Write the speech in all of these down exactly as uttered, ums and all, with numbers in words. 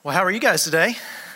Well, how are you guys today?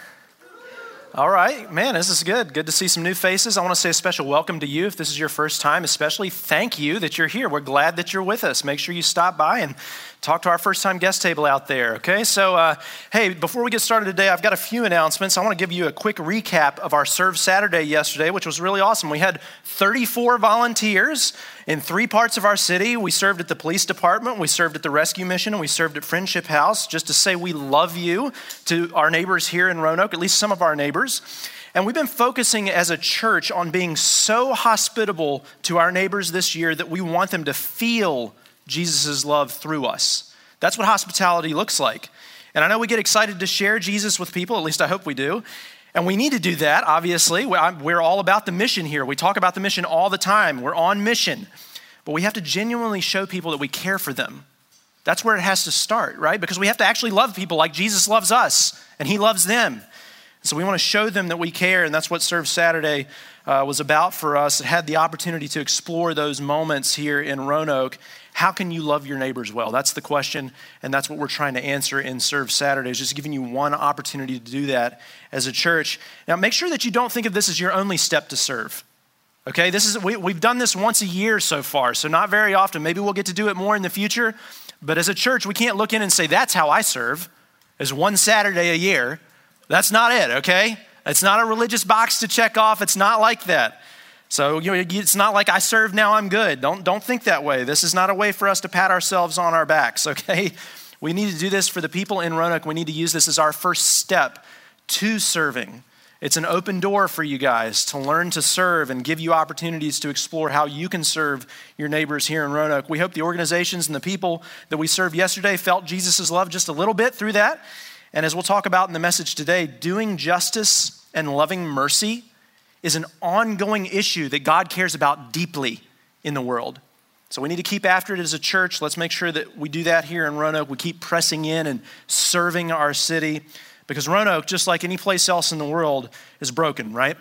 All right, man, this is good. Good to see some new faces. I want to say a special welcome to you. If this is your first time, especially thank you that you're here. We're glad that you're with us. Make sure you stop by and talk to our first-time guest table out there, okay? So, uh, hey, before we get started today, I've got a few announcements. I want to give you a quick recap of our Serve Saturday yesterday, which was really awesome. We had thirty-four volunteers in three parts of our city. We served at the police department, we served at the rescue mission, and we served at Friendship House, just to say we love you to our neighbors here in Roanoke, at least some of our neighbors. And we've been focusing as a church on being so hospitable to our neighbors this year that we want them to feel Jesus' love through us. That's what hospitality looks like. And I know we get excited to share Jesus with people, at least I hope we do. And we need to do that, obviously. We're all about the mission here. We talk about the mission all the time. We're on mission. But we have to genuinely show people that we care for them. That's where it has to start, right? Because we have to actually love people like Jesus loves us, and he loves them. So we want to show them that we care, and that's what Serve Saturday uh, was about for us. It had the opportunity to explore those moments here in Roanoke. How can you love your neighbors well? That's the question, and that's what we're trying to answer in Serve Saturday, is just giving you one opportunity to do that as a church. Now, make sure that you don't think of this as your only step to serve. Okay, this is we, we've done this once a year so far, so not very often. Maybe we'll get to do it more in the future, but as a church, we can't look in and say, that's how I serve, as one Saturday a year. That's not it, okay? It's not a religious box to check off. It's not like that. So you know, it's not like I serve, now I'm good. Don't, don't think that way. This is not a way for us to pat ourselves on our backs, okay? We need to do this for the people in Roanoke. We need to use this as our first step to serving. It's an open door for you guys to learn to serve and give you opportunities to explore how you can serve your neighbors here in Roanoke. We hope the organizations and the people that we served yesterday felt Jesus' love just a little bit through that. And as we'll talk about in the message today, doing justice and loving mercy is an ongoing issue that God cares about deeply in the world. So we need to keep after it as a church. Let's make sure that we do that here in Roanoke. We keep pressing in and serving our city, because Roanoke, just like any place else in the world, is broken, right?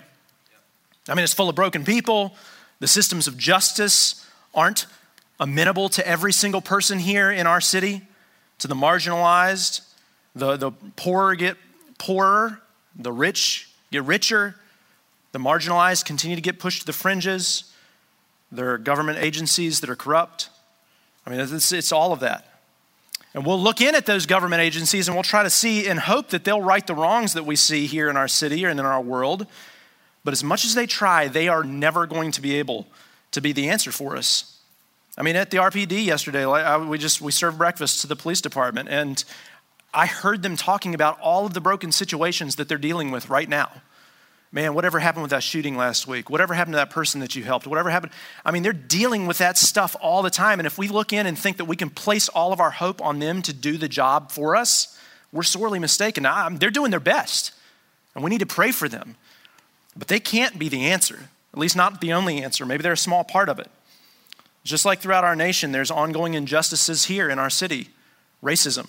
I mean, it's full of broken people. The systems of justice aren't amenable to every single person here in our city, to the marginalized. The, the poor get poorer, the rich get richer, the marginalized continue to get pushed to the fringes. There are government agencies that are corrupt. I mean, it's, it's all of that. And we'll look in at those government agencies and we'll try to see and hope that they'll right the wrongs that we see here in our city or in our world. But as much as they try, they are never going to be able to be the answer for us. I mean, at the R P D yesterday, we just we served breakfast to the police department, and I heard them talking about all of the broken situations that they're dealing with right now. Man, whatever happened with that shooting last week, whatever happened to that person that you helped, whatever happened, I mean, they're dealing with that stuff all the time. And if we look in and think that we can place all of our hope on them to do the job for us, we're sorely mistaken. Now, they're doing their best, and we need to pray for them. But they can't be the answer, at least not the only answer. Maybe they're a small part of it. Just like throughout our nation, there's ongoing injustices here in our city. Racism,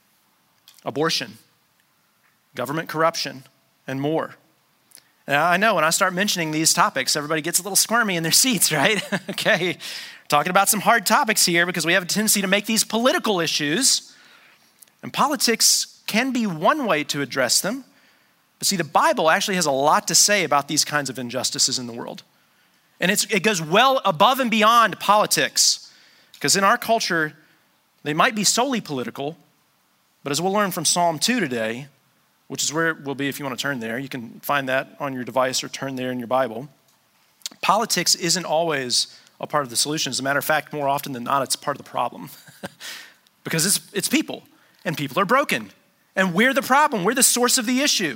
abortion, government corruption, and more. And I know when I start mentioning these topics, everybody gets a little squirmy in their seats, right? Okay, talking about some hard topics here because we have a tendency to make these political issues. And politics can be one way to address them. But see, the Bible actually has a lot to say about these kinds of injustices in the world. And it's, it goes well above and beyond politics. Because in our culture, they might be solely political, but as we'll learn from Psalm two today, which is where it will be if you want to turn there, you can find that on your device or turn there in your Bible. Politics isn't always a part of the solution. As a matter of fact, more often than not, it's part of the problem. Because it's, it's people, and people are broken. And we're the problem. We're the source of the issue.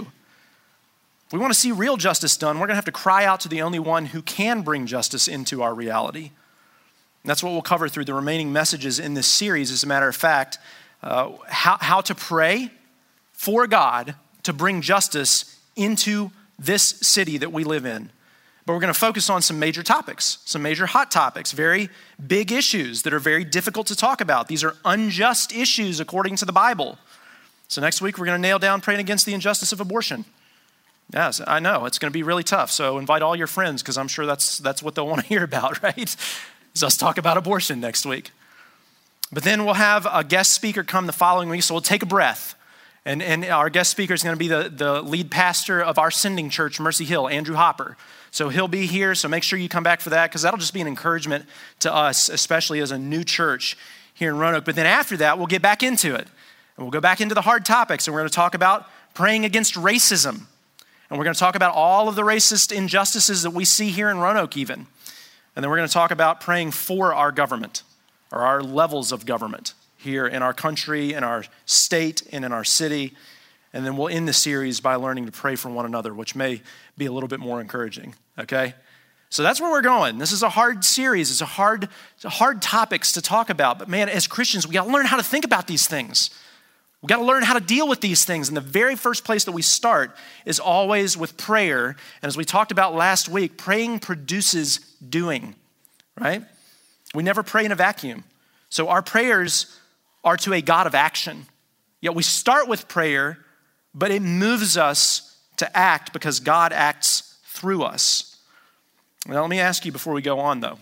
If we want to see real justice done, we're going to have to cry out to the only one who can bring justice into our reality. And that's what we'll cover through the remaining messages in this series. As a matter of fact, uh, how, how to pray for God to bring justice into this city that we live in. But we're going to focus on some major topics, some major hot topics, very big issues that are very difficult to talk about. These are unjust issues according to the Bible. So next week, we're going to nail down praying against the injustice of abortion. Yes, I know, it's going to be really tough. So invite all your friends, because I'm sure that's that's what they'll want to hear about, right? Is us talk about abortion next week. But then we'll have a guest speaker come the following week, so we'll take a breath. And, and our guest speaker is going to be the, the lead pastor of our sending church, Mercy Hill, Andrew Hopper. So he'll be here, so make sure you come back for that, because that'll just be an encouragement to us, especially as a new church here in Roanoke. But then after that, we'll get back into it. And we'll go back into the hard topics, and we're going to talk about praying against racism. And we're going to talk about all of the racist injustices that we see here in Roanoke even. And then we're going to talk about praying for our government, or our levels of government here in our country, in our state, and in our city. And then we'll end the series by learning to pray for one another, which may be a little bit more encouraging, okay? So that's where we're going. This is a hard series. It's a hard, it's a hard topics to talk about. But man, as Christians, we got to learn how to think about these things. We got to learn how to deal with these things. And the very first place that we start is always with prayer. And as we talked about last week, praying produces doing, right? We never pray in a vacuum. So our prayers are to a God of action. Yet we start with prayer, but it moves us to act because God acts through us. Now, let me ask you before we go on, though.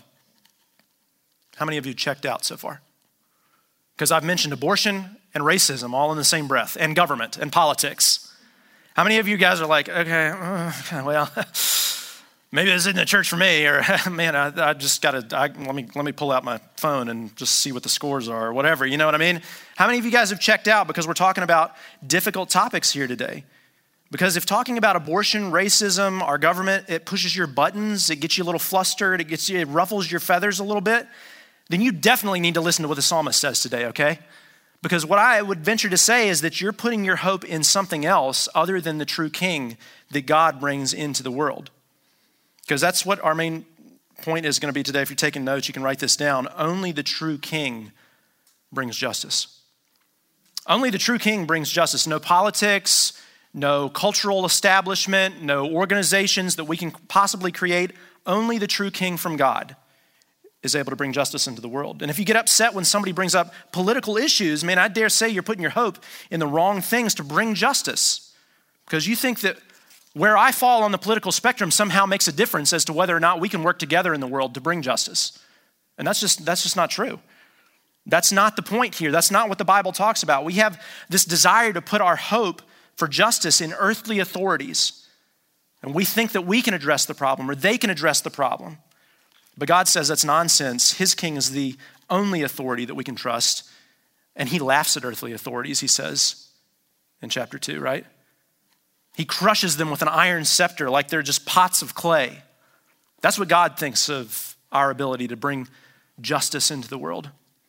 How many of you checked out so far? Because I've mentioned abortion and racism all in the same breath, and government and politics. How many of you guys are like, okay, uh, well, maybe this isn't a church for me, or man, I, I just got to, let me let me pull out my phone and just see what the scores are, or whatever, you know what I mean? How many of you guys have checked out because we're talking about difficult topics here today? Because if talking about abortion, racism, our government, it pushes your buttons, it gets you a little flustered, it gets you, it ruffles your feathers a little bit, then you definitely need to listen to what the psalmist says today, okay? Because what I would venture to say is that you're putting your hope in something else other than the true king that God brings into the world. Because that's what our main point is going to be today. If you're taking notes, you can write this down. Only the true king brings justice. Only the true king brings justice. No politics, no cultural establishment, no organizations that we can possibly create. Only the true king from God is able to bring justice into the world. And if you get upset when somebody brings up political issues, man, I dare say you're putting your hope in the wrong things to bring justice. Because you think that where I fall on the political spectrum somehow makes a difference as to whether or not we can work together in the world to bring justice. And that's just that's just not true. That's not the point here. That's not what the Bible talks about. We have this desire to put our hope for justice in earthly authorities. And we think that we can address the problem or they can address the problem. But God says that's nonsense. His king is the only authority that we can trust. And he laughs at earthly authorities, he says in chapter two, right? He crushes them with an iron scepter like they're just pots of clay. That's what God thinks of our ability to bring justice into the world.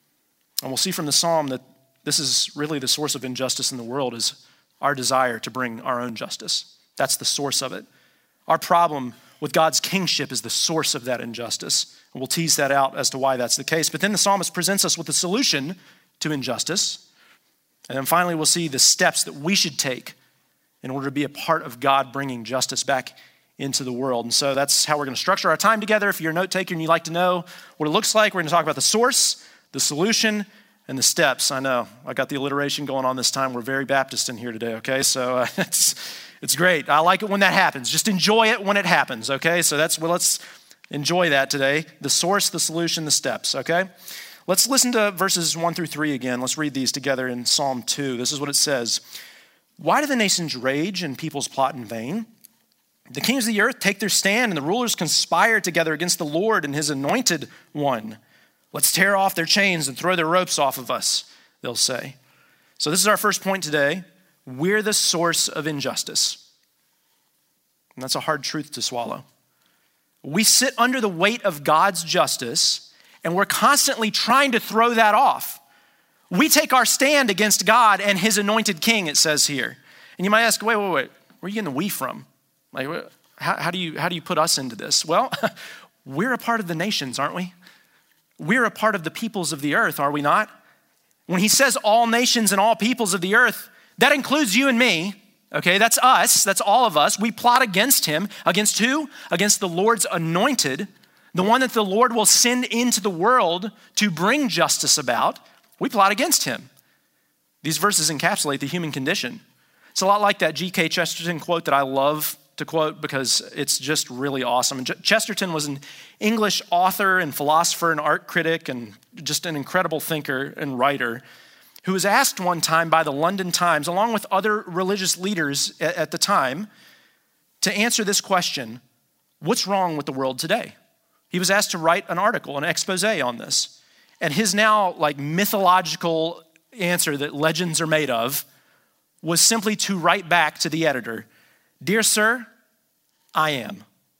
And we'll see from the psalm that this is really the source of injustice in the world, is our desire to bring our own justice. That's the source of it. Our problem with God's kingship is the source of that injustice. And we'll tease that out as to why that's the case. But then the psalmist presents us with a solution to injustice. And then finally, we'll see the steps that we should take in order to be a part of God bringing justice back into the world. And so that's how we're going to structure our time together. If you're a note taker and you'd like to know what it looks like, we're going to talk about the source, the solution, and the steps. I know, I got the alliteration going on this time. We're very Baptist in here today, okay? So uh, it's it's great. I like it when that happens. Just enjoy it when it happens, okay? So that's, well, let's enjoy that today. The source, the solution, the steps, okay? Let's listen to verses one through three again. Let's read these together in Psalm two. This is what it says. Why do the nations rage and peoples plot in vain? The kings of the earth take their stand and the rulers conspire together against the Lord and his anointed one. Let's tear off their chains and throw their ropes off of us, they'll say. So this is our first point today. We're the source of injustice. And that's a hard truth to swallow. We sit under the weight of God's justice and we're constantly trying to throw that off. We take our stand against God and his anointed king, it says here. And you might ask, wait, wait, wait, where are you getting the we from? Like, how, how do you how do you put us into this? Well, we're a part of the nations, aren't we? We're a part of the peoples of the earth, are we not? When he says all nations and all peoples of the earth, that includes you and me, okay? That's us, that's all of us. We plot against him. Against who? Against the Lord's anointed, the one that the Lord will send into the world to bring justice about. We plot against him. These verses encapsulate the human condition. It's a lot like that G K Chesterton quote that I love to quote because it's just really awesome. And Chesterton was an English author and philosopher and art critic and just an incredible thinker and writer who was asked one time by the London Times, along with other religious leaders at the time, to answer this question: what's wrong with the world today? He was asked to write an article, an expose on this. And his now like mythological answer that legends are made of was simply to write back to the editor, "Dear sir, I am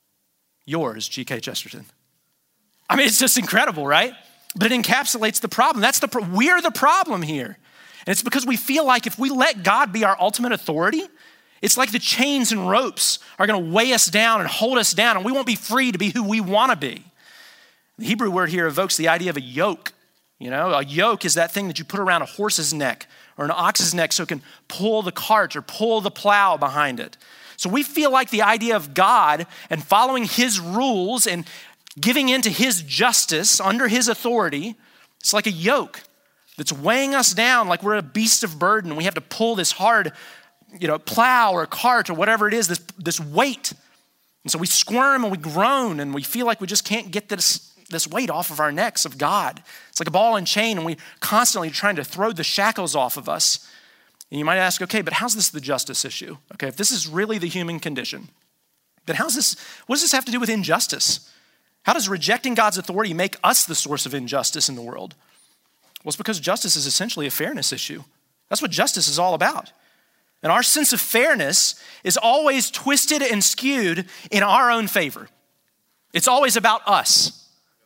yours, G K Chesterton." I mean, it's just incredible, right? But it encapsulates the problem. That's the pro- we're the problem here. And it's because we feel like if we let God be our ultimate authority, it's like the chains and ropes are going to weigh us down and hold us down, and we won't be free to be who we want to be. The Hebrew word here evokes the idea of a yoke. You know, a yoke is that thing that you put around a horse's neck or an ox's neck so it can pull the cart or pull the plow behind it. So we feel like the idea of God and following his rules and giving into his justice under his authority, it's like a yoke that's weighing us down like we're a beast of burden. We have to pull this hard, you know, plow or cart or whatever it is, this, this weight. And so we squirm and we groan and we feel like we just can't get this, this weight off of our necks of God. It's like a ball and chain, and we're constantly trying to throw the shackles off of us. And you might ask, okay, but how's this the justice issue? Okay, if this is really the human condition, then how's this, what does this have to do with injustice? How does rejecting God's authority make us the source of injustice in the world? Well, it's because justice is essentially a fairness issue. That's what justice is all about. And our sense of fairness is always twisted and skewed in our own favor. It's always about us.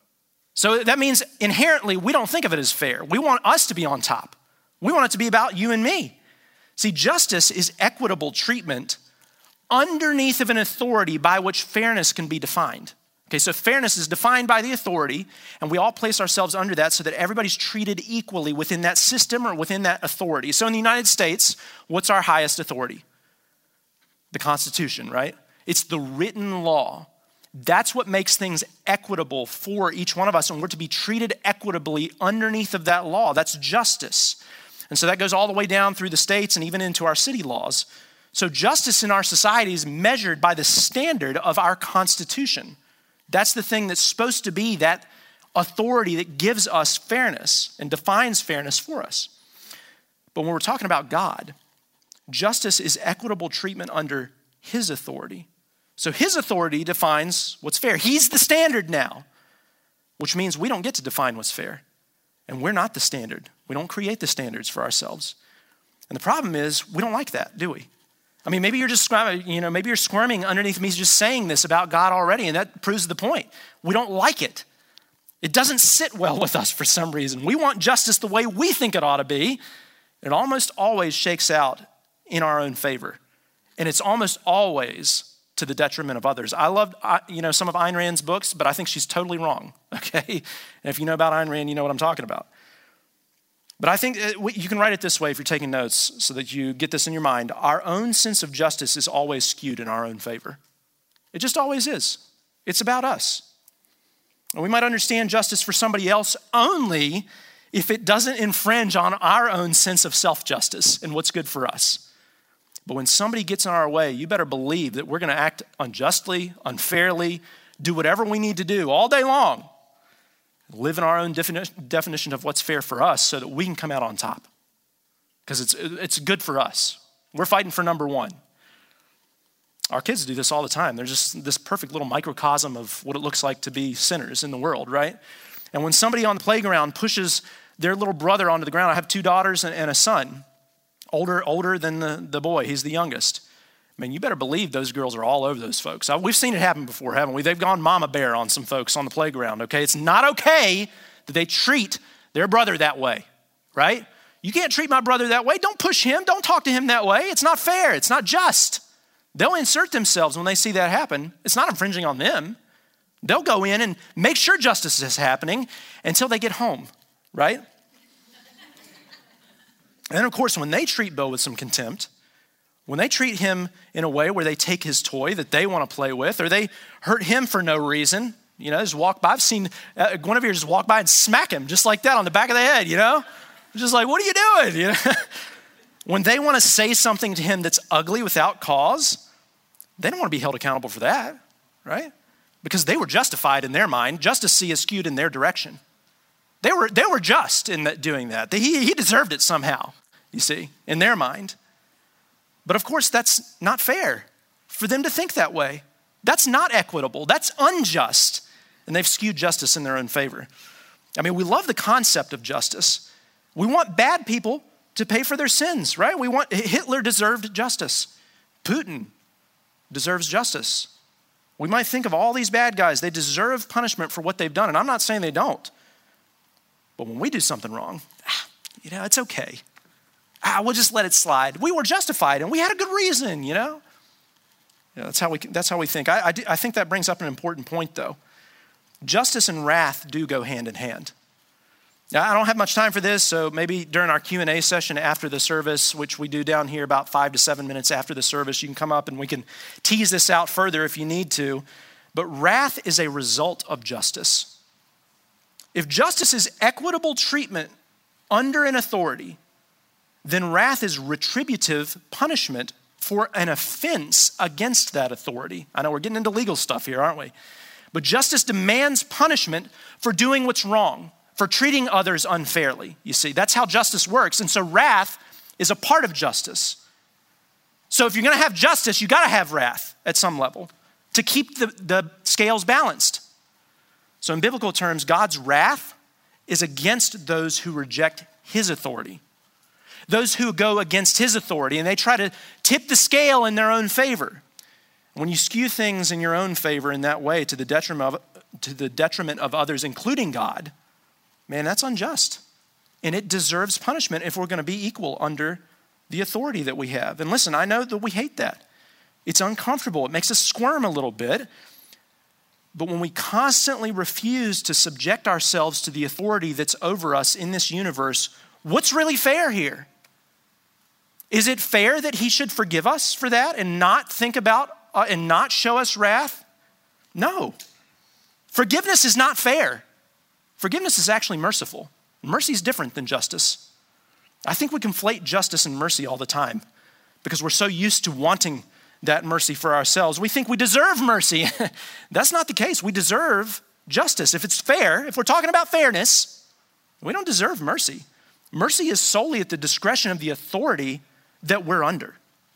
So that means inherently we don't think of it as fair. We want us to be on top. We want it to be about you and me. See, justice is equitable treatment underneath of an authority by which fairness can be defined. Okay, so fairness is defined by the authority, and we all place ourselves under that so that everybody's treated equally within that system or within that authority. So in the United States, what's our highest authority? The Constitution, right? It's the written law. That's what makes things equitable for each one of us, and we're to be treated equitably underneath of that law. That's justice. And so that goes all the way down through the states and even into our city laws. So justice in our society is measured by the standard of our Constitution. That's the thing that's supposed to be that authority that gives us fairness and defines fairness for us. But when we're talking about God, justice is equitable treatment under his authority. So his authority defines what's fair. He's the standard now, which means we don't get to define what's fair. And we're not the standard. We don't create the standards for ourselves. And the problem is we don't like that, do we? I mean, maybe you're just squirming, you know, maybe you're squirming underneath me just saying this about God already, and that proves the point. We don't like it. It doesn't sit well with us for some reason. We want justice the way we think it ought to be. It almost always shakes out in our own favor. And it's almost always to the detriment of others. I love, you know, some of Ayn Rand's books, but I think she's totally wrong, okay? And if you know about Ayn Rand, you know what I'm talking about. But I think you can write it this way if you're taking notes so that you get this in your mind. Our own sense of justice is always skewed in our own favor. It just always is. It's about us. And we might understand justice for somebody else only if it doesn't infringe on our own sense of self-justice and what's good for us. But when somebody gets in our way, you better believe that we're going to act unjustly, unfairly, do whatever we need to do all day long, live in our own defini- definition of what's fair for us so that we can come out on top. Because it's it's good for us. We're fighting for number one. Our kids do this all the time. They're just this perfect little microcosm of what it looks like to be sinners in the world, right? And when somebody on the playground pushes their little brother onto the ground, I have two daughters and, and a son, older older than the, the boy. He's the youngest. I mean, you better believe those girls are all over those folks. We've seen it happen before, haven't we? They've gone mama bear on some folks on the playground, okay? It's not okay that they treat their brother that way, right? You can't treat my brother that way. Don't push him. Don't talk to him that way. It's not fair. It's not just. They'll insert themselves when they see that happen. It's not infringing on them. They'll go in and make sure justice is happening until they get home, right? And then, of course, when they treat Bill with some contempt, when they treat him in a way where they take his toy that they want to play with, or they hurt him for no reason, you know, just walk by. I've seen uh, Guinevere just walk by and smack him just like that on the back of the head, you know? Just like, what are you doing? You know? When they want to say something to him that's ugly without cause, they don't want to be held accountable for that, right? Because they were justified in their mind. Justice is skewed in their direction. They were, they were just in that, doing that. He, he deserved it somehow, you see, in their mind. But of course, that's not fair for them to think that way. That's not equitable. That's unjust. And they've skewed justice in their own favor. I mean, we love the concept of justice. We want bad people to pay for their sins, right? We want, Hitler deserved justice. Putin deserves justice. We might think of all these bad guys. They deserve punishment for what they've done. And I'm not saying they don't. But when we do something wrong, you know, it's okay. Ah, we'll just let it slide. We were justified and we had a good reason, you know? Yeah, that's how we, that's how we think. I, I, do, I think that brings up an important point, though. Justice and wrath do go hand in hand. Now, I don't have much time for this, so maybe during our Q and A session after the service, which we do down here about five to seven minutes after the service, you can come up and we can tease this out further if you need to. But wrath is a result of justice. If justice is equitable treatment under an authority, then wrath is retributive punishment for an offense against that authority. I know we're getting into legal stuff here, aren't we? But justice demands punishment for doing what's wrong, for treating others unfairly, you see. That's how justice works. And so wrath is a part of justice. So if you're gonna have justice, you gotta have wrath at some level to keep the, the scales balanced. So in biblical terms, God's wrath is against those who reject his authority. Those who go against his authority and they try to tip the scale in their own favor. When you skew things in your own favor in that way to the detriment of, to the detriment of others, including God, man, that's unjust. And it deserves punishment if we're going to be equal under the authority that we have. And listen, I know that we hate that. It's uncomfortable. It makes us squirm a little bit. But when we constantly refuse to subject ourselves to the authority that's over us in this universe, what's really fair here? Is it fair that he should forgive us for that and not think about uh, and not show us wrath? No. Forgiveness is not fair. Forgiveness is actually merciful. Mercy is different than justice. I think we conflate justice and mercy all the time because we're so used to wanting that mercy for ourselves. We think we deserve mercy. That's not the case. We deserve justice. If it's fair, if we're talking about fairness, we don't deserve mercy. Mercy is solely at the discretion of the authority that we're under.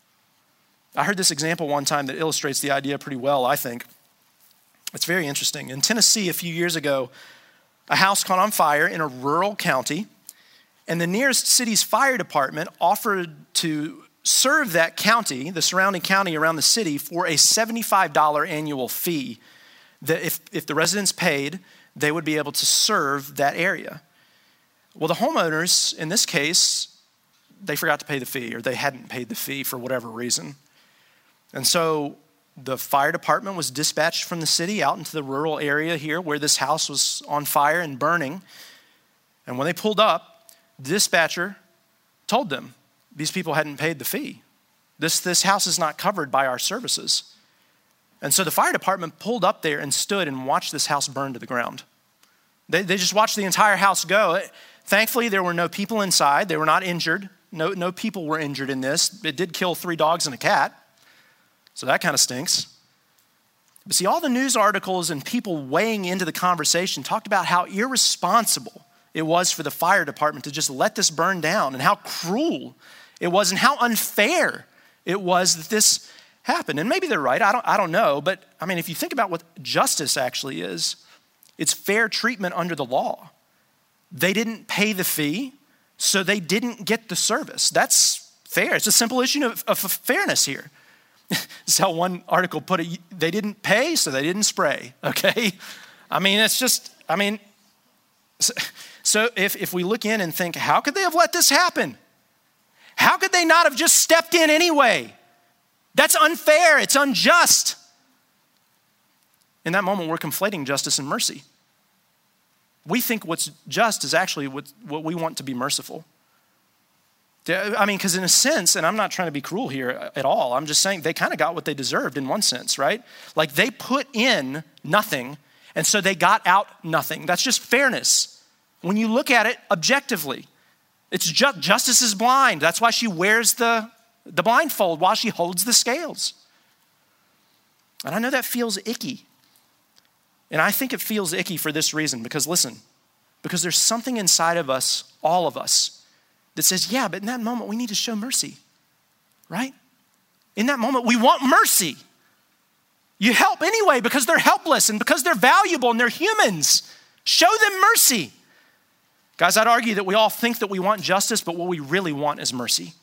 I heard this example one time that illustrates the idea pretty well, I think. It's very interesting. In Tennessee, a few years ago, a house caught on fire in a rural county, and the nearest city's fire department offered to serve that county, the surrounding county around the city, for a seventy-five dollars annual fee that if, if the residents paid, they would be able to serve that area. Well, the homeowners, in this case, they forgot to pay the fee or they hadn't paid the fee for whatever reason. And so the fire department was dispatched from the city out into the rural area here where this house was on fire and burning. And when they pulled up, the dispatcher told them, these people hadn't paid the fee. This, this house is not covered by our services. And so the fire department pulled up there and stood and watched this house burn to the ground. They, they just watched the entire house go. Thankfully, there were no people inside. They were not injured. No, no people were injured in this. It did kill three dogs and a cat. So that kind of stinks. But see, all the news articles and people weighing into the conversation talked about how irresponsible it was for the fire department to just let this burn down and how cruel it was and how unfair it was that this happened. And maybe they're right, I don't, I don't know. But I mean, if you think about what justice actually is, it's fair treatment under the law. They didn't pay the fee, so they didn't get the service. That's fair. It's a simple issue of, of fairness here. This is how one article put it. They didn't pay, so they didn't spray, okay? I mean, it's just, I mean, so, so if, if we look in and think, how could they have let this happen? How could they not have just stepped in anyway? That's unfair. It's unjust. In that moment, we're conflating justice and mercy. We think what's just is actually what, what we want to be merciful. I mean, because in a sense, and I'm not trying to be cruel here at all, I'm just saying they kind of got what they deserved in one sense, right? Like they put in nothing, and so they got out nothing. That's just fairness. When you look at it objectively, it's just, justice is blind. That's why she wears the, the blindfold while she holds the scales. And I know that feels icky. And I think it feels icky for this reason, because listen, Because there's something inside of us, all of us, that says, yeah, but in that moment, we need to show mercy, right? In that moment, we want mercy. You help anyway because they're helpless and because they're valuable and they're humans. Show them mercy. Guys, I'd argue that we all think that we want justice, but what we really want is mercy.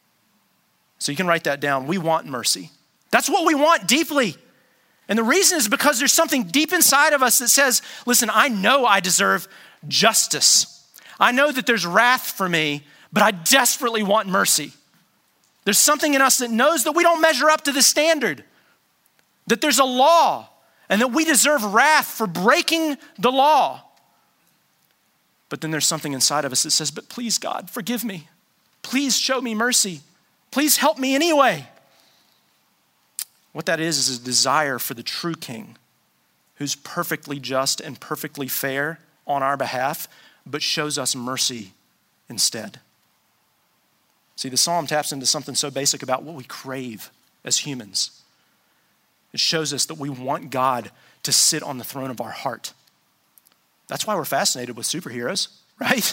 So you can write that down. We want mercy. That's what we want deeply. And the reason is because there's something deep inside of us that says, listen, I know I deserve justice. I know that there's wrath for me, but I desperately want mercy. There's something in us that knows that we don't measure up to the standard, that there's a law, and that we deserve wrath for breaking the law. But then there's something inside of us that says, but please, God, forgive me. Please show me mercy. Please help me anyway. What that is is a desire for the true king who's perfectly just and perfectly fair on our behalf, but shows us mercy instead. See, the psalm taps into something so basic about what we crave as humans. It shows us that we want God to sit on the throne of our heart. That's why we're fascinated with superheroes, right?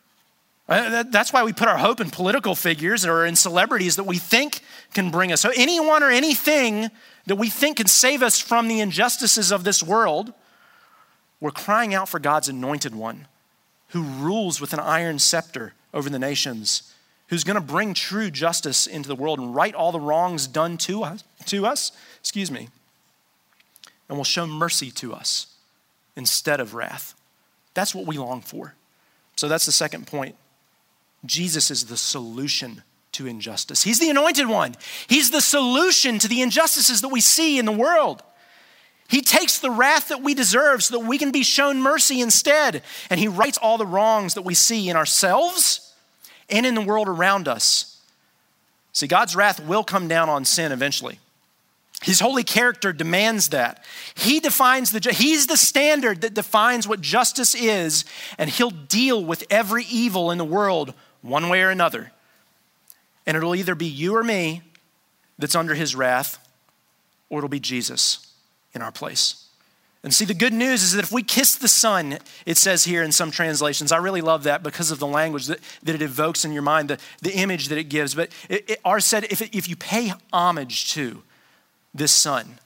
That's why we put our hope in political figures or in celebrities that we think can bring us. So anyone or anything that we think can save us from the injustices of this world, we're crying out for God's anointed one who rules with an iron scepter over the nations, who's going to bring true justice into the world and right all the wrongs done to us, to us, excuse me, and will show mercy to us instead of wrath. That's what we long for. So that's the second point. Jesus is the solution to injustice. He's the anointed one. He's the solution to the injustices that we see in the world. He takes the wrath that we deserve so that we can be shown mercy instead. And he rights all the wrongs that we see in ourselves and in the world around us. See, God's wrath will come down on sin eventually. His holy character demands that. He defines the, he's the standard that defines what justice is, and he'll deal with every evil in the world one way or another. And it'll either be you or me that's under his wrath, or it'll be Jesus in our place. And see, the good news is that if we kiss the Son, it says here in some translations, I really love that because of the language that, that it evokes in your mind, the, the image that it gives. But it, it, ours said, if, it, if you pay homage to this Son,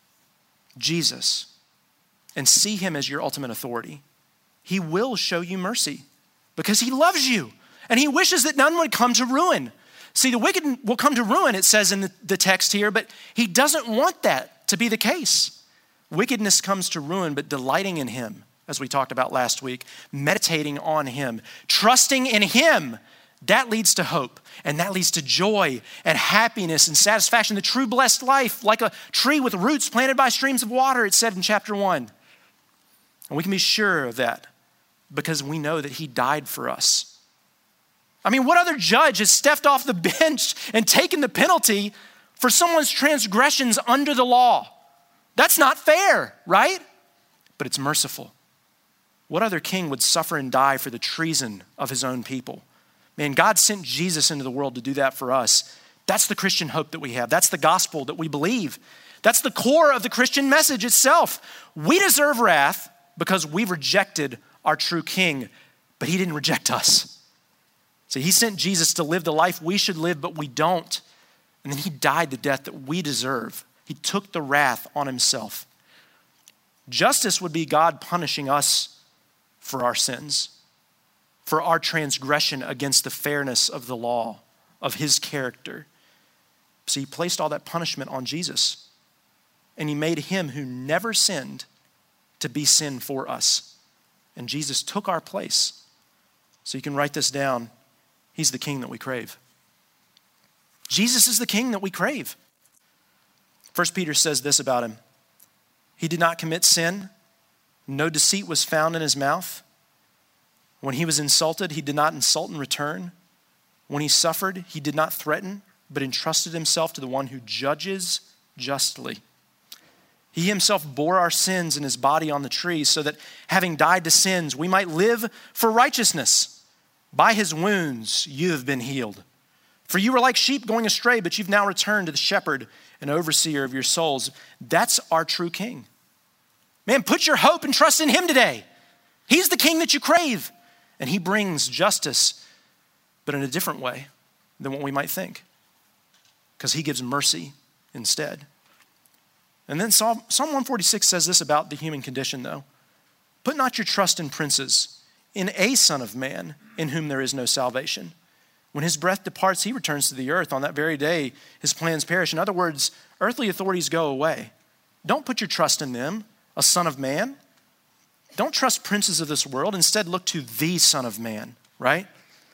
Jesus, and see him as your ultimate authority, he will show you mercy because he loves you and he wishes that none would come to ruin. See, the wicked will come to ruin, it says in the, the text here, but he doesn't want that to be the case. Wickedness comes to ruin, but delighting in him, as we talked about last week, meditating on him, trusting in him, that leads to hope, and that leads to joy and happiness and satisfaction, the true blessed life, like a tree with roots planted by streams of water, it said in chapter one. And we can be sure of that because we know that he died for us. I mean, what other judge has stepped off the bench and taken the penalty for someone's transgressions under the law? That's not fair, right? But it's merciful. What other king would suffer and die for the treason of his own people? Man, God sent Jesus into the world to do that for us. That's the Christian hope that we have. That's the gospel that we believe. That's the core of the Christian message itself. We deserve wrath because we've rejected our true king, but he didn't reject us. So he sent Jesus to live the life we should live, but we don't. And then he died the death that we deserve. He took the wrath on himself. Justice would be God punishing us for our sins, for our transgression against the fairness of the law, of his character. So he placed all that punishment on Jesus. And he made him who never sinned to be sin for us. And Jesus took our place. So you can write this down. He's the king that we crave. Jesus is the king that we crave. First Peter says this about him. He did not commit sin. No deceit was found in his mouth. When he was insulted, he did not insult in return. When he suffered, he did not threaten, but entrusted himself to the one who judges justly. He himself bore our sins in his body on the tree so that having died to sins, we might live for righteousness. By his wounds, you have been healed. For you were like sheep going astray, but you've now returned to the shepherd and overseer of your souls. That's our true king. Man, put your hope and trust in him today. He's the king that you crave. And he brings justice, but in a different way than what we might think, because he gives mercy instead. And then Psalm, Psalm one forty-six says this about the human condition, though. Put not your trust in princes, in a son of man, in whom there is no salvation. When his breath departs, he returns to the earth. On that very day, his plans perish. In other words, earthly authorities go away. Don't put your trust in them, a son of man. Don't trust princes of this world. Instead, look to the Son of Man, right?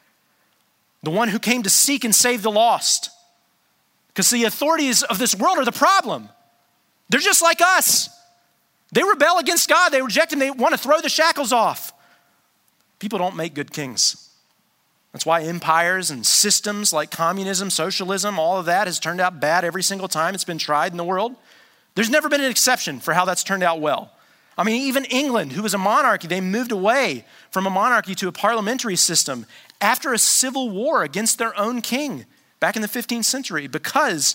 The one who came to seek and save the lost. Because the authorities of this world are the problem. They're just like us. They rebel against God. They reject him. They want to throw the shackles off. People don't make good kings. That's why empires and systems like communism, socialism, all of that has turned out bad every single time it's been tried in the world. There's never been an exception for how that's turned out well. I mean, even England, who was a monarchy, they moved away from a monarchy to a parliamentary system after a civil war against their own king back in the fifteenth century, because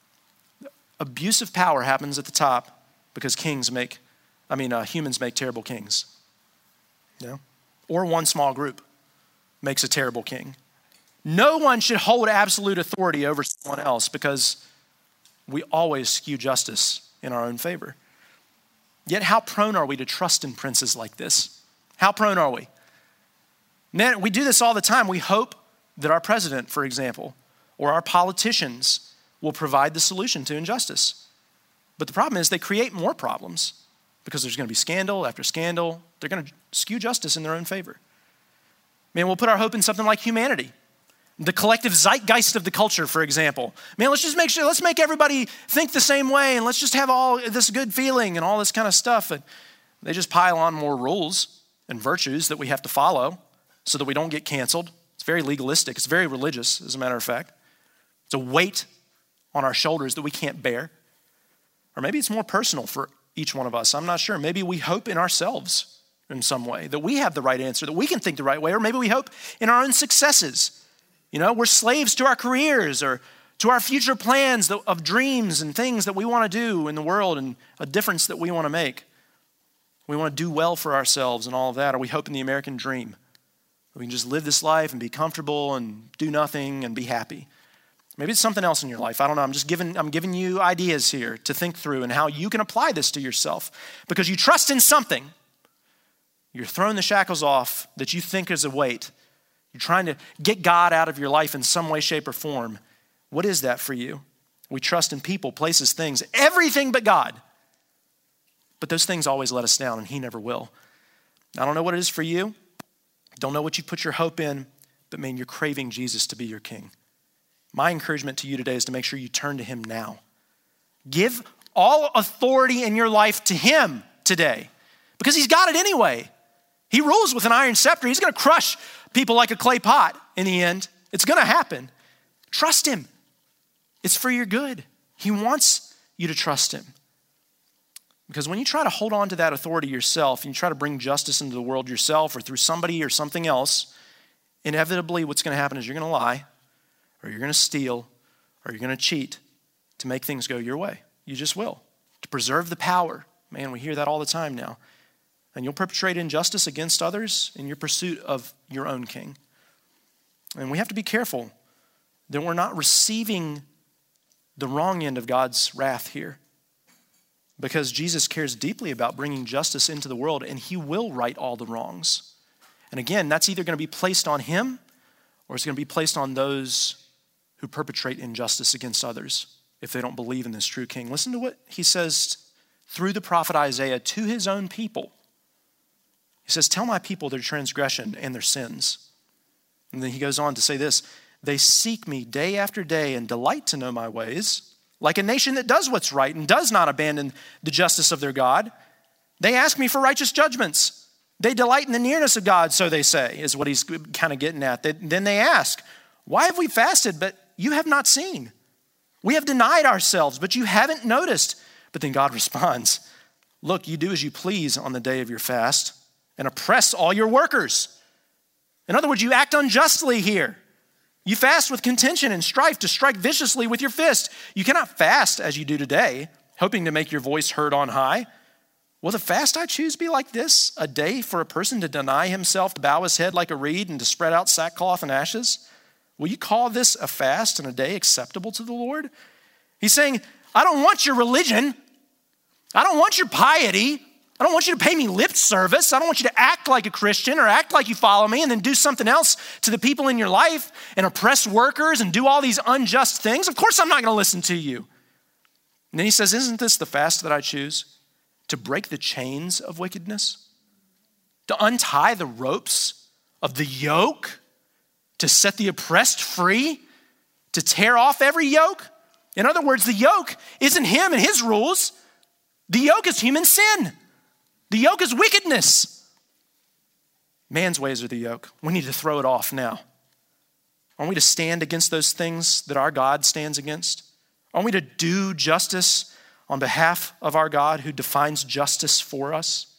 abuse of power happens at the top because kings make, I mean, uh, humans make terrible kings. You know? Or one small group makes a terrible king. No one should hold absolute authority over someone else, because we always skew justice in our own favor. Yet how prone are we to trust in princes like this? How prone are we? Man, we do this all the time. We hope that our president, for example, or our politicians will provide the solution to injustice. But the problem is they create more problems, because there's going to be scandal after scandal. They're going to skew justice in their own favor. Man, we'll put our hope in something like humanity. The collective zeitgeist of the culture, for example. Man, let's just make sure, let's make everybody think the same way, and let's just have all this good feeling and all this kind of stuff. And they just pile on more rules and virtues that we have to follow so that we don't get canceled. It's very legalistic. It's very religious, as a matter of fact. It's a weight on our shoulders that we can't bear. Or maybe it's more personal for each one of us. I'm not sure. Maybe we hope in ourselves in some way, that we have the right answer, that we can think the right way, or maybe we hope in our own successes. You know, we're slaves to our careers or to our future plans of dreams and things that we want to do in the world and a difference that we want to make. We want to do well for ourselves and all of that. Or we hope in the American dream. We can just live this life and be comfortable and do nothing and be happy. Maybe it's something else in your life. I don't know. I'm just giving, I'm giving you ideas here to think through and how you can apply this to yourself. Because you trust in something. You're throwing the shackles off that you think is a weight. You're trying to get God out of your life in some way, shape, or form. What is that for you? We trust in people, places, things, everything but God. But those things always let us down, and he never will. I don't know what it is for you. Don't know what you put your hope in, but man, you're craving Jesus to be your king. My encouragement to you today is to make sure you turn to him now. Give all authority in your life to him today, because he's got it anyway. He rules with an iron scepter. He's going to crush people like a clay pot in the end. It's going to happen. Trust him. It's for your good. He wants you to trust him. Because when you try to hold on to that authority yourself and you try to bring justice into the world yourself or through somebody or something else, inevitably what's going to happen is you're going to lie, or you're going to steal, or you're going to cheat to make things go your way. You just will. To preserve the power. Man, we hear that all the time now. And you'll perpetrate injustice against others in your pursuit of your own king. And we have to be careful that we're not receiving the wrong end of God's wrath here. Because Jesus cares deeply about bringing justice into the world, and he will right all the wrongs. And again, that's either going to be placed on him, or it's going to be placed on those who perpetrate injustice against others if they don't believe in this true king. Listen to what he says through the prophet Isaiah to his own people. He says, tell my people their transgression and their sins. And then he goes on to say this, they seek me day after day and delight to know my ways, like a nation that does what's right and does not abandon the justice of their God. They ask me for righteous judgments. They delight in the nearness of God, so they say, is what he's kind of getting at. Then they ask, why have we fasted, but you have not seen? We have denied ourselves, but you haven't noticed. But then God responds, look, you do as you please on the day of your fast and oppress all your workers. In other words, you act unjustly here. You fast with contention and strife to strike viciously with your fist. You cannot fast as you do today, hoping to make your voice heard on high. Will the fast I choose be like this, a day for a person to deny himself, to bow his head like a reed, and to spread out sackcloth and ashes? Will you call this a fast and a day acceptable to the Lord? He's saying, I don't want your religion. I don't want your piety. I don't want you to pay me lip service. I don't want you to act like a Christian or act like you follow me and then do something else to the people in your life and oppress workers and do all these unjust things. Of course I'm not going to listen to you. And then he says, isn't this the fast that I choose? To break the chains of wickedness? To untie the ropes of the yoke? To set the oppressed free? To tear off every yoke? In other words, the yoke isn't him and his rules. The yoke is human sin. The yoke is wickedness. Man's ways are the yoke. We need to throw it off now. Aren't we to stand against those things that our God stands against? Aren't we to do justice on behalf of our God who defines justice for us?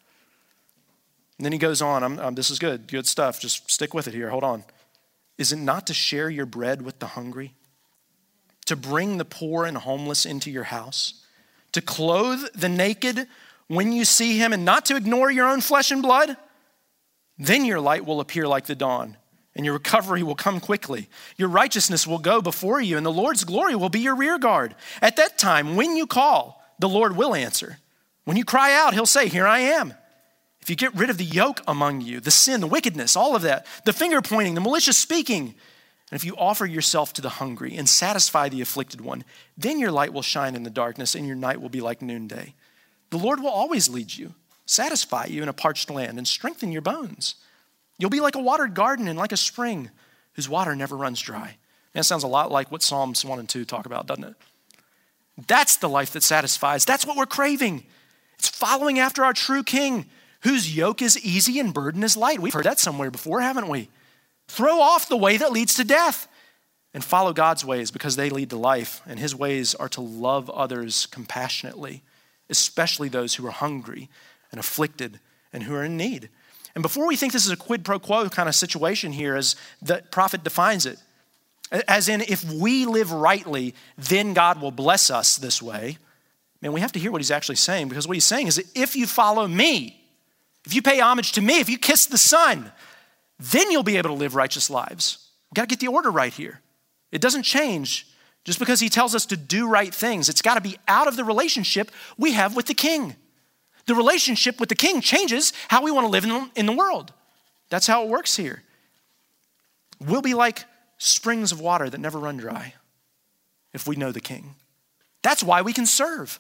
And then he goes on, I'm, I'm, this is good, good stuff. Just stick with it here, hold on. Is it not to share your bread with the hungry? To bring the poor and homeless into your house, to clothe the naked when you see him, and not to ignore your own flesh and blood? Then your light will appear like the dawn, and your recovery will come quickly. Your righteousness will go before you, and the Lord's glory will be your rear guard. At that time, when you call, the Lord will answer. When you cry out, he'll say, here I am. If you get rid of the yoke among you, the sin, the wickedness, all of that, the finger pointing, the malicious speaking, and if you offer yourself to the hungry and satisfy the afflicted one, then your light will shine in the darkness and your night will be like noonday. The Lord will always lead you, satisfy you in a parched land, and strengthen your bones. You'll be like a watered garden and like a spring whose water never runs dry. That sounds a lot like what Psalms one and two talk about, doesn't it? That's the life that satisfies. That's what we're craving. It's following after our true King, whose yoke is easy and burden is light. We've heard that somewhere before, haven't we? Throw off the way that leads to death and follow God's ways because they lead to life, and his ways are to love others compassionately, especially those who are hungry and afflicted and who are in need. And before we think this is a quid pro quo kind of situation here, as the prophet defines it, as in if we live rightly, then God will bless us this way, man, we have to hear what he's actually saying, because what he's saying is that if you follow me, if you pay homage to me, if you kiss the Son, then you'll be able to live righteous lives. We've got to get the order right here. It doesn't change just because he tells us to do right things. It's got to be out of the relationship we have with the King. The relationship with the King changes how we want to live in, in the world. That's how it works here. We'll be like springs of water that never run dry if we know the King. That's why we can serve.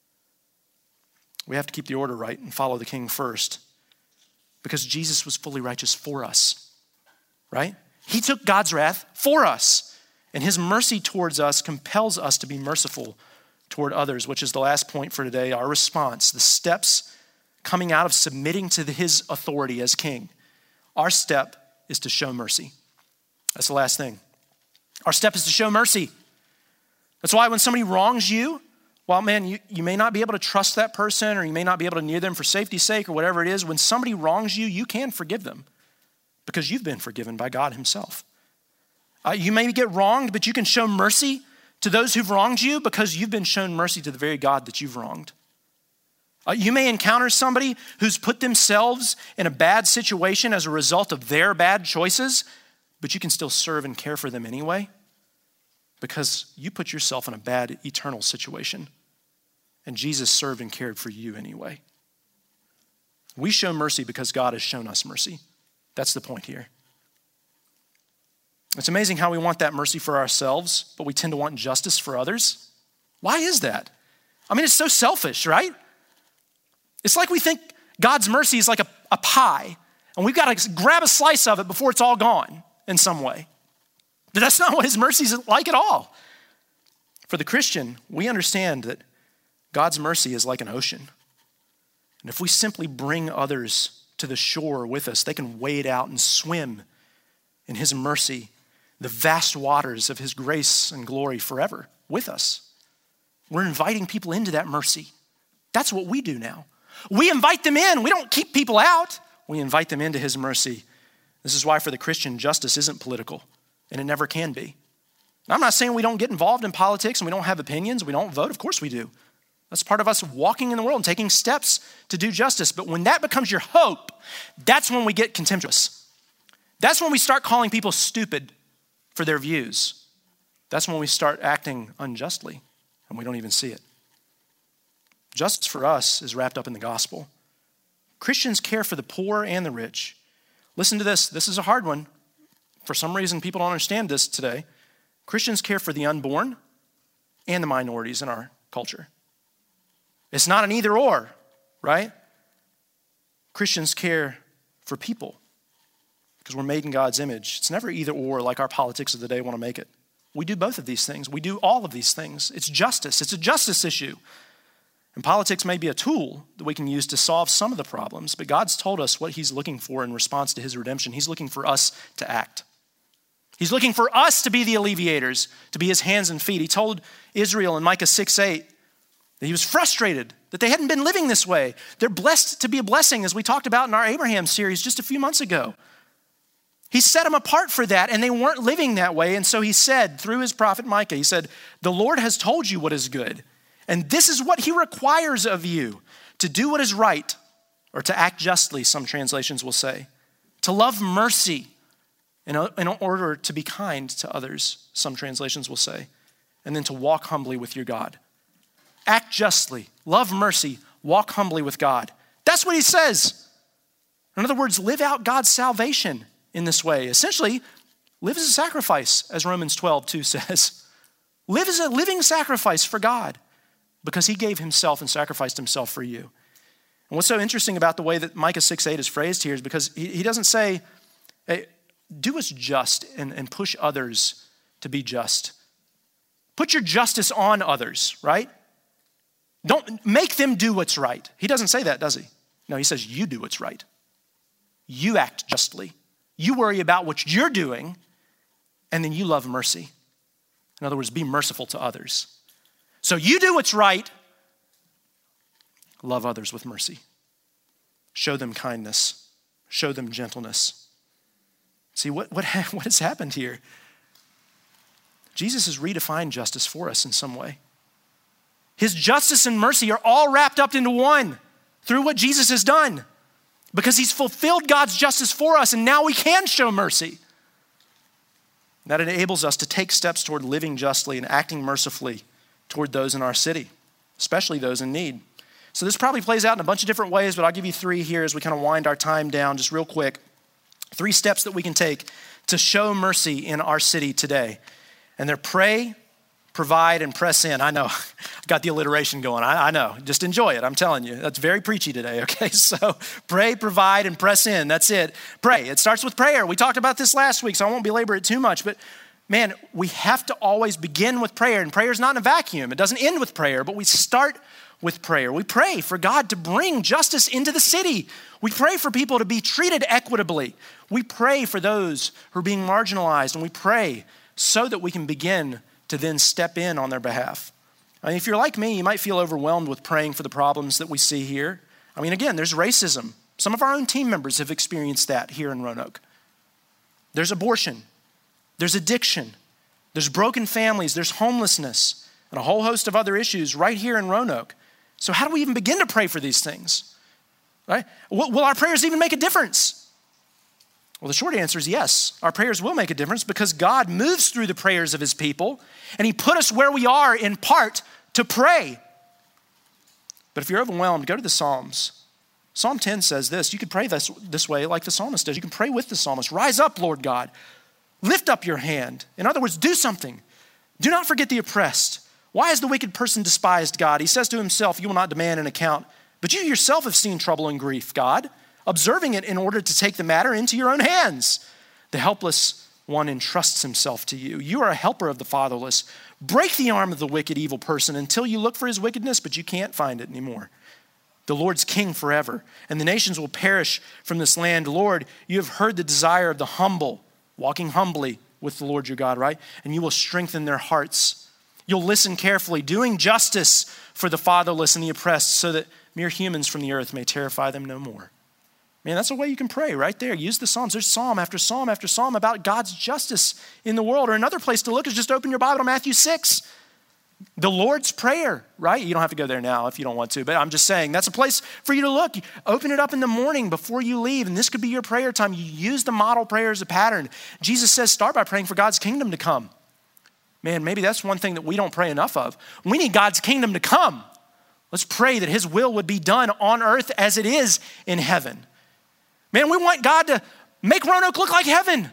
We have to keep the order right and follow the King first, because Jesus was fully righteous for us, right? He took God's wrath for us, and his mercy towards us compels us to be merciful toward others, which is the last point for today, our response, the steps coming out of submitting to his authority as King. Our step is to show mercy. That's the last thing. Our step is to show mercy. That's why when somebody wrongs you, well, man, you, you may not be able to trust that person, or you may not be able to near them for safety's sake, or whatever it is. When somebody wrongs you, you can forgive them because you've been forgiven by God himself. Uh, you may get wronged, but you can show mercy to those who've wronged you because you've been shown mercy to the very God that you've wronged. Uh, you may encounter somebody who's put themselves in a bad situation as a result of their bad choices, but you can still serve and care for them anyway, because you put yourself in a bad eternal situation, and Jesus served and cared for you anyway. We show mercy because God has shown us mercy. That's the point here. It's amazing how we want that mercy for ourselves, but we tend to want justice for others. Why is that? I mean, it's so selfish, right? It's like we think God's mercy is like a, a pie, and we've got to grab a slice of it before it's all gone in some way. But that's not what his mercy is like at all. For the Christian, we understand that God's mercy is like an ocean. And if we simply bring others to the shore with us, they can wade out and swim in his mercy, the vast waters of his grace and glory forever with us. We're inviting people into that mercy. That's what we do now. We invite them in. We don't keep people out. We invite them into his mercy. This is why for the Christian, justice isn't political. And it never can be. Now, I'm not saying we don't get involved in politics and we don't have opinions, we don't vote. Of course we do. That's part of us walking in the world and taking steps to do justice. But when that becomes your hope, that's when we get contemptuous. That's when we start calling people stupid for their views. That's when we start acting unjustly and we don't even see it. Justice for us is wrapped up in the gospel. Christians care for the poor and the rich. Listen to this. This is a hard one. For some reason, people don't understand this today. Christians care for the unborn and the minorities in our culture. It's not an either or, right? Christians care for people because we're made in God's image. It's never either or like our politics of the day want to make it. We do both of these things. We do all of these things. It's justice. It's a justice issue. And politics may be a tool that we can use to solve some of the problems, but God's told us what he's looking for in response to his redemption. He's looking for us to act. He's looking for us to be the alleviators, to be his hands and feet. He told Israel in Micah six eight that he was frustrated that they hadn't been living this way. They're blessed to be a blessing, as we talked about in our Abraham series just a few months ago. He set them apart for that, and they weren't living that way. And so he said, through his prophet Micah, he said, the Lord has told you what is good, and this is what he requires of you, to do what is right, or to act justly, some translations will say, to love mercy in order to be kind to others, some translations will say, and then to walk humbly with your God. Act justly, love mercy, walk humbly with God. That's what he says. In other words, live out God's salvation in this way. Essentially, live as a sacrifice, as Romans twelve two says. Live as a living sacrifice for God because he gave himself and sacrificed himself for you. And what's so interesting about the way that Micah six eight is phrased here is because he, he doesn't say, hey, do what's just and, and push others to be just. Put your justice on others, right? Don't make them do what's right. He doesn't say that, does he? No, he says you do what's right. You act justly. You worry about what you're doing, and then you love mercy. In other words, be merciful to others. So you do what's right. Love others with mercy. Show them kindness. Show them gentleness. See, what, what, what has happened here? Jesus has redefined justice for us in some way. His justice and mercy are all wrapped up into one through what Jesus has done because he's fulfilled God's justice for us, and now we can show mercy. That enables us to take steps toward living justly and acting mercifully toward those in our city, especially those in need. So this probably plays out in a bunch of different ways, but I'll give you three here as we kind of wind our time down just real quick. Three steps that we can take to show mercy in our city today. And they're pray, provide, and press in. I know, I got the alliteration going. I, I know, just enjoy it. I'm telling you, that's very preachy today, okay? So pray, provide, and press in. That's it. Pray. It starts with prayer. We talked about this last week, so I won't belabor it too much, but man, we have to always begin with prayer, and prayer is not in a vacuum. It doesn't end with prayer, but we start with prayer. We pray for God to bring justice into the city. We pray for people to be treated equitably. We pray for those who are being marginalized, and we pray so that we can begin to then step in on their behalf. I mean, if you're like me, you might feel overwhelmed with praying for the problems that we see here. I mean, again, there's racism. Some of our own team members have experienced that here in Roanoke. There's abortion. There's addiction. There's broken families. There's homelessness and a whole host of other issues right here in Roanoke. So how do we even begin to pray for these things? Right? Will our prayers even make a difference? Well, the short answer is yes. Our prayers will make a difference because God moves through the prayers of his people, and he put us where we are in part to pray. But if you're overwhelmed, go to the Psalms. Psalm ten says this. You can pray this, this way like the psalmist does. You can pray with the psalmist. Rise up, Lord God. Lift up your hand. In other words, do something. Do not forget the oppressed. Why has the wicked person despised God? He says to himself, you will not demand an account. But you yourself have seen trouble and grief, God, observing it in order to take the matter into your own hands. The helpless one entrusts himself to you. You are a helper of the fatherless. Break the arm of the wicked, evil person until you look for his wickedness, but you can't find it anymore. The Lord's king forever, and the nations will perish from this land. Lord, you have heard the desire of the humble, walking humbly with the Lord your God, right? And you will strengthen their hearts. You'll listen carefully, doing justice for the fatherless and the oppressed, so that mere humans from the earth may terrify them no more. Man, that's a way you can pray right there. Use the Psalms. There's psalm after psalm after psalm about God's justice in the world. Or another place to look is just open your Bible to Matthew six. The Lord's Prayer, right? You don't have to go there now if you don't want to, but I'm just saying that's a place for you to look. Open it up in the morning before you leave, and this could be your prayer time. You use the model prayer as a pattern. Jesus says, start by praying for God's kingdom to come. Man, maybe that's one thing that we don't pray enough of. We need God's kingdom to come. Let's pray that his will would be done on earth as it is in heaven. Man, we want God to make Roanoke look like heaven.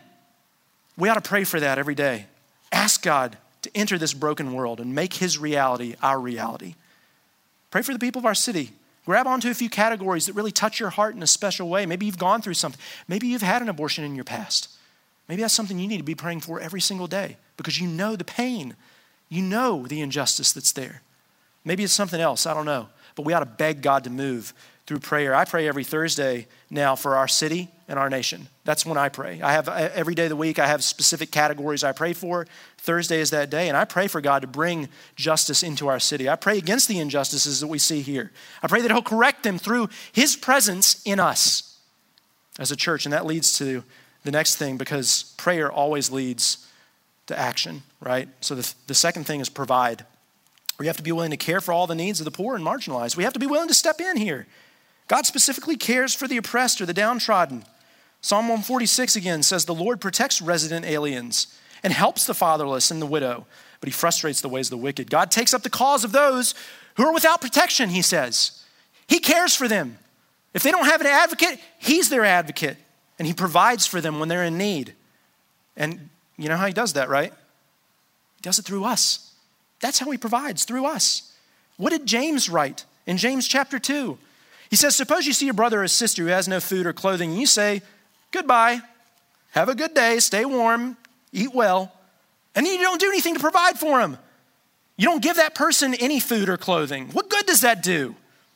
We ought to pray for that every day. Ask God to enter this broken world and make his reality our reality. Pray for the people of our city. Grab onto a few categories that really touch your heart in a special way. Maybe you've gone through something. Maybe you've had an abortion in your past. Maybe that's something you need to be praying for every single day because you know the pain. You know the injustice that's there. Maybe it's something else, I don't know. But we ought to beg God to move through prayer. I pray every Thursday now for our city and our nation. That's when I pray. I have every day of the week, I have specific categories I pray for. Thursday is that day, and I pray for God to bring justice into our city. I pray against the injustices that we see here. I pray that he'll correct them through his presence in us as a church, and that leads to the next thing because prayer always leads to action, right? So the, the second thing is provide. We have to be willing to care for all the needs of the poor and marginalized. We have to be willing to step in here. God specifically cares for the oppressed or the downtrodden. Psalm one forty-six again says, the Lord protects resident aliens and helps the fatherless and the widow, but he frustrates the ways of the wicked. God takes up the cause of those who are without protection, he says. He cares for them. If they don't have an advocate, he's their advocate, and he provides for them when they're in need. And you know how he does that, right? He does it through us. That's how he provides, through us. What did James write in James chapter two? He says, suppose you see a brother or sister who has no food or clothing, and you say, goodbye, have a good day, stay warm, eat well, and then you don't do anything to provide for them. You don't give that person any food or clothing. What good does that do?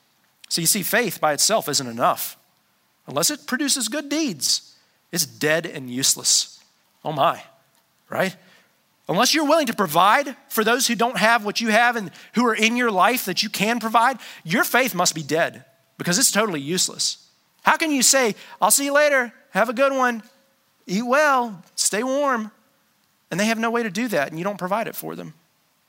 So you see, faith by itself isn't enough. Unless it produces good deeds, it's dead and useless. Oh my, right? Unless you're willing to provide for those who don't have what you have and who are in your life that you can provide, your faith must be dead because it's totally useless. How can you say, I'll see you later, have a good one, eat well, stay warm, and they have no way to do that and you don't provide it for them?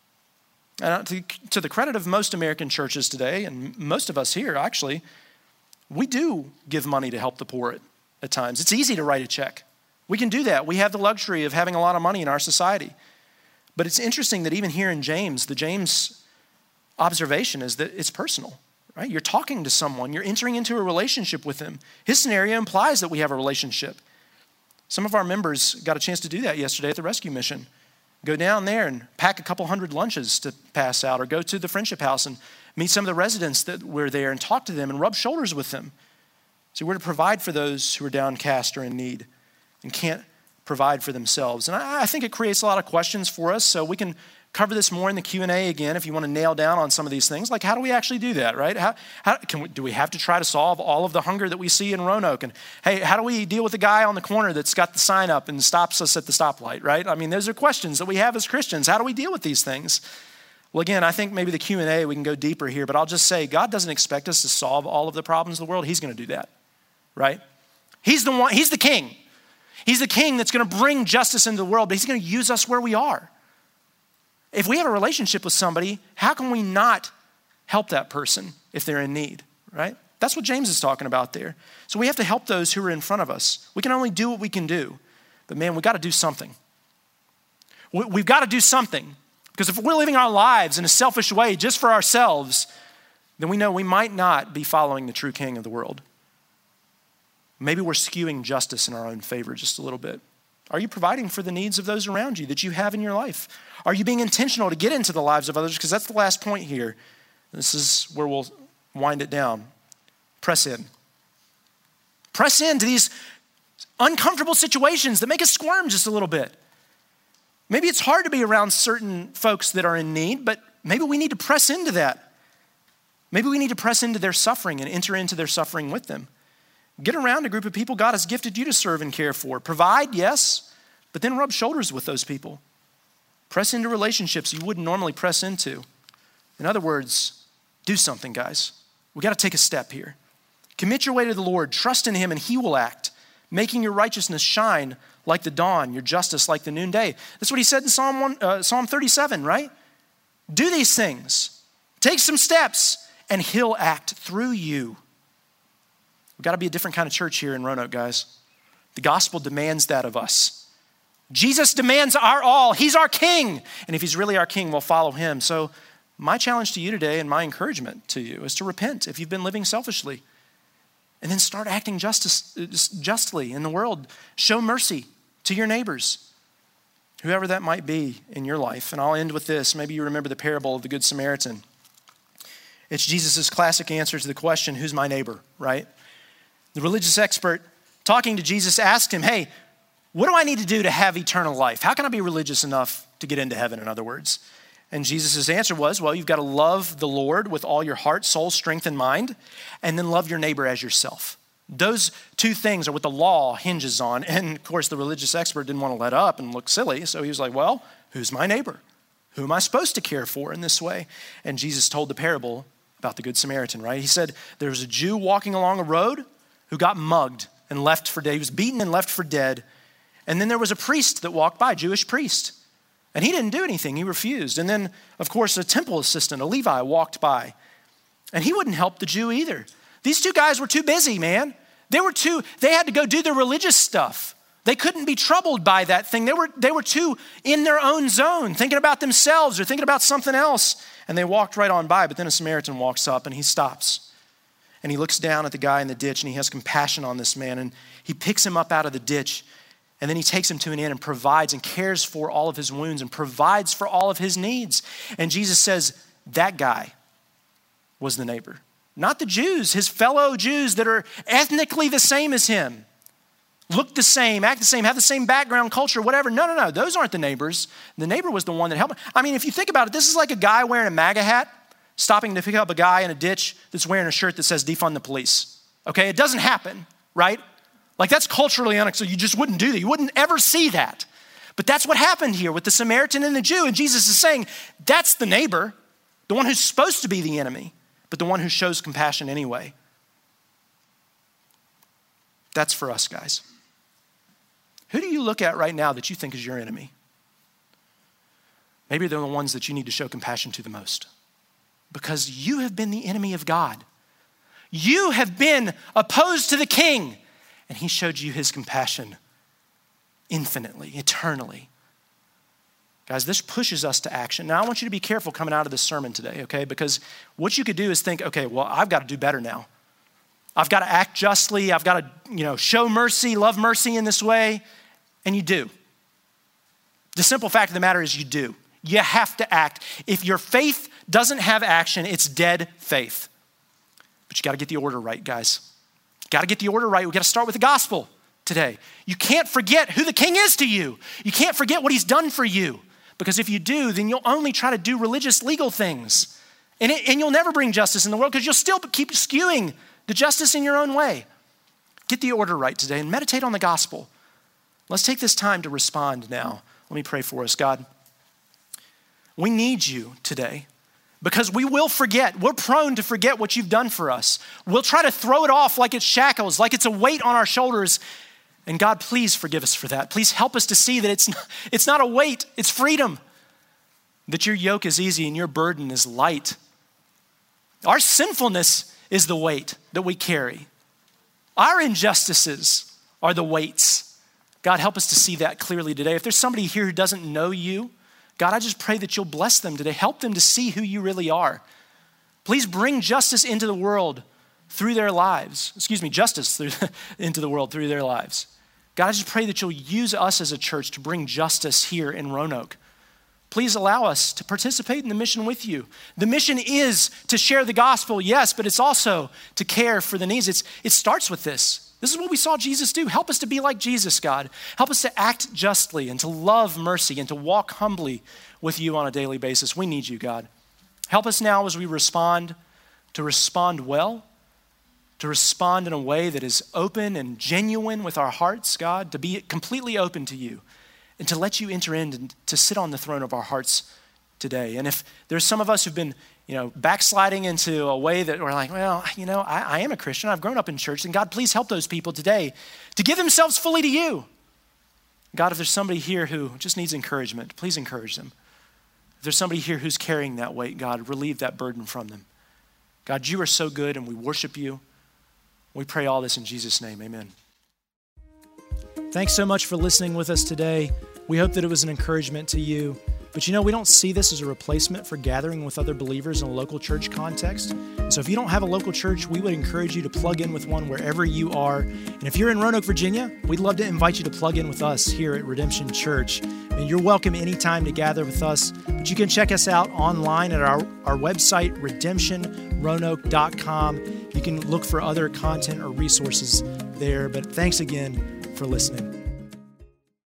And to, to the credit of most American churches today, and most of us here actually, we do give money to help the poor at, at times. It's easy to write a check. We can do that. We have the luxury of having a lot of money in our society. But it's interesting that even here in James, the James observation is that it's personal, right? You're talking to someone. You're entering into a relationship with them. His scenario implies that we have a relationship. Some of our members got a chance to do that yesterday at the rescue mission. Go down there and pack a couple hundred lunches to pass out, or go to the Friendship House and meet some of the residents that were there and talk to them and rub shoulders with them. So we're to provide for those who are downcast or in need and can't provide for themselves. And I, I think it creates a lot of questions for us, so we can cover this more in the Q and A again if you want to nail down on some of these things. Like, how do we actually do that, right? How, how can we, do we have to try to solve all of the hunger that we see in Roanoke? And hey, how do we deal with the guy on the corner that's got the sign up and stops us at the stoplight, right? I mean, those are questions that we have as Christians. How do we deal with these things? Well, again, I think maybe the Q and A, we can go deeper here, but I'll just say God doesn't expect us to solve all of the problems of the world. He's going to do that, right? He's the one, he's the king. He's the king that's going to bring justice into the world, but he's going to use us where we are. If we have a relationship with somebody, how can we not help that person if they're in need, right? That's what James is talking about there. So we have to help those who are in front of us. We can only do what we can do, but man, we got to do something. We've got to do something, because if we're living our lives in a selfish way just for ourselves, then we know we might not be following the true king of the world. Maybe we're skewing justice in our own favor just a little bit. Are you providing for the needs of those around you that you have in your life? Are you being intentional to get into the lives of others? Because that's the last point here. This is where we'll wind it down. Press in. Press into these uncomfortable situations that make us squirm just a little bit. Maybe it's hard to be around certain folks that are in need, but maybe we need to press into that. Maybe we need to press into their suffering and enter into their suffering with them. Get around a group of people God has gifted you to serve and care for. Provide, yes, but then rub shoulders with those people. Press into relationships you wouldn't normally press into. In other words, do something, guys. We got to take a step here. Commit your way to the Lord. Trust in him and he will act, making your righteousness shine like the dawn, your justice like the noonday. That's what he said in Psalm one, uh, Psalm thirty-seven, right? Do these things. Take some steps, and he'll act through you. We've got to be a different kind of church here in Roanoke, guys. The gospel demands that of us. Jesus demands our all. He's our king. And if he's really our king, we'll follow him. So my challenge to you today and my encouragement to you is to repent if you've been living selfishly. And then start acting justice, justly in the world. Show mercy to your neighbors, whoever that might be in your life. And I'll end with this. Maybe you remember the parable of the Good Samaritan. It's Jesus' classic answer to the question, who's my neighbor, right? The religious expert talking to Jesus asked him, hey, what do I need to do to have eternal life? How can I be religious enough to get into heaven, in other words? And Jesus' answer was, well, you've got to love the Lord with all your heart, soul, strength, and mind, and then love your neighbor as yourself. Those two things are what the law hinges on. And of course, the religious expert didn't want to let up and look silly. So he was like, well, who's my neighbor? Who am I supposed to care for in this way? And Jesus told the parable about the Good Samaritan, right? He said, there was a Jew walking along a road who got mugged and left for dead. He was beaten and left for dead. And then there was a priest that walked by, Jewish priest. And he didn't do anything. He refused. And then, of course, a temple assistant, a Levi, walked by. And he wouldn't help the Jew either. These two guys were too busy, man. They were too, they had to go do their religious stuff. They couldn't be troubled by that thing. They were, they were too in their own zone, thinking about themselves or thinking about something else. And they walked right on by. But then a Samaritan walks up and he stops. And he looks down at the guy in the ditch and he has compassion on this man. And he picks him up out of the ditch. And then he takes him to an inn and provides and cares for all of his wounds and provides for all of his needs. And Jesus says, that guy was the neighbor. Not the Jews, his fellow Jews that are ethnically the same as him. Look the same, act the same, have the same background, culture, whatever. No, no, no, those aren't the neighbors. The neighbor was the one that helped. I mean, if you think about it, this is like a guy wearing a MAGA hat stopping to pick up a guy in a ditch that's wearing a shirt that says defund the police. Okay, it doesn't happen, right? Like that's culturally unacceptable. You just wouldn't do that. You wouldn't ever see that. But that's what happened here with the Samaritan and the Jew. And Jesus is saying, that's the neighbor, the one who's supposed to be the enemy, but the one who shows compassion anyway. That's for us, guys. Who do you look at right now that you think is your enemy? Maybe they're the ones that you need to show compassion to the most because you have been the enemy of God. You have been opposed to the king. And he showed you his compassion infinitely, eternally. Guys, this pushes us to action. Now, I want you to be careful coming out of this sermon today, okay? Because what you could do is think, okay, well, I've got to do better now. I've got to act justly. I've got to, you know, show mercy, love mercy in this way. And you do. The simple fact of the matter is you do. You have to act. If your faith doesn't have action, it's dead faith. But you got to get the order right, guys. Got to get the order right. We got to start with the gospel today. You can't forget who the king is to you. You can't forget what he's done for you. Because if you do, then you'll only try to do religious, legal things. And, it, and you'll never bring justice in the world because you'll still keep skewing the justice in your own way. Get the order right today and meditate on the gospel. Let's take this time to respond now. Let me pray for us. God, we need you today. Because we will forget. We're prone to forget what you've done for us. We'll try to throw it off like it's shackles, like it's a weight on our shoulders. And God, please forgive us for that. Please help us to see that it's not, it's not a weight, it's freedom. That your yoke is easy and your burden is light. Our sinfulness is the weight that we carry. Our injustices are the weights. God, help us to see that clearly today. If there's somebody here who doesn't know you, God, I just pray that you'll bless them today. Help them to see who you really are. Please bring justice into the world through their lives. Excuse me, justice through, into the world through their lives. God, I just pray that you'll use us as a church to bring justice here in Roanoke. Please allow us to participate in the mission with you. The mission is to share the gospel, yes, but it's also to care for the needs. It's, it starts with this. This is what we saw Jesus do. Help us to be like Jesus, God. Help us to act justly and to love mercy and to walk humbly with you on a daily basis. We need you, God. Help us now as we respond to respond well, to respond in a way that is open and genuine with our hearts, God, to be completely open to you and to let you enter in and to sit on the throne of our hearts today. And if there's some of us who've been you know, backsliding into a way that we're like, well, you know, I, I am a Christian. I've grown up in church. And God, please help those people today to give themselves fully to you. God, if there's somebody here who just needs encouragement, please encourage them. If there's somebody here who's carrying that weight, God, relieve that burden from them. God, you are so good and we worship you. We pray all this in Jesus' name, amen. Thanks so much for listening with us today. We hope that it was an encouragement to you. But you know, we don't see this as a replacement for gathering with other believers in a local church context. And so if you don't have a local church, we would encourage you to plug in with one wherever you are. And if you're in Roanoke, Virginia, we'd love to invite you to plug in with us here at Redemption Church. And you're welcome anytime to gather with us. But you can check us out online at our, our website, redemption roanoke dot com. You can look for other content or resources there. But thanks again for listening.